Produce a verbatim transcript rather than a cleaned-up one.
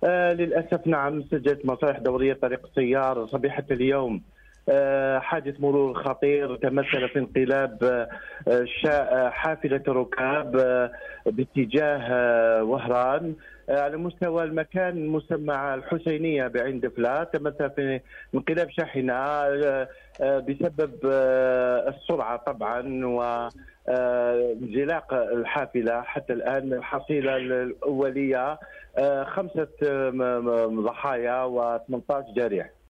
آه للأسف نعم، سجلت مصالح دورية طريق السيار صبيحة اليوم آه حادث مرور خطير تمثل في انقلاب آه شا- حافلة ركاب آه باتجاه آه وهران آه على مستوى المكان المسمى الحسينية بعين دفلة. تمثل في انقلاب شاحنة آه آه بسبب آه السرعة طبعا و آه، انزلاق الحافلة. حتى الآن الحصيلة الأولية آه، خمسة آه، م- م- ضحايا و ثمانية عشر جريح.